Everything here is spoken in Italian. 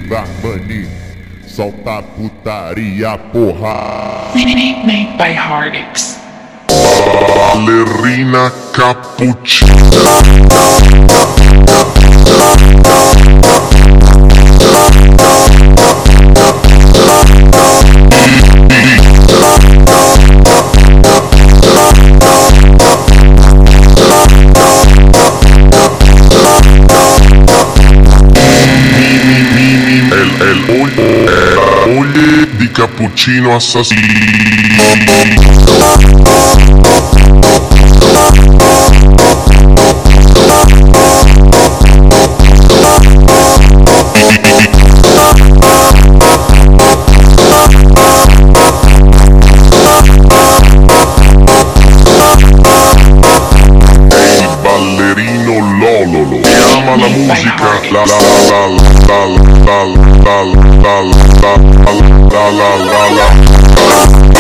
Money, solta putaria, porra. Made by Hardix. Ballerina cappuccina. Moglie di cappuccino assassino. Ehi ballerino Lololo, chiama la musica, la la la la la la la la la la la la la la la.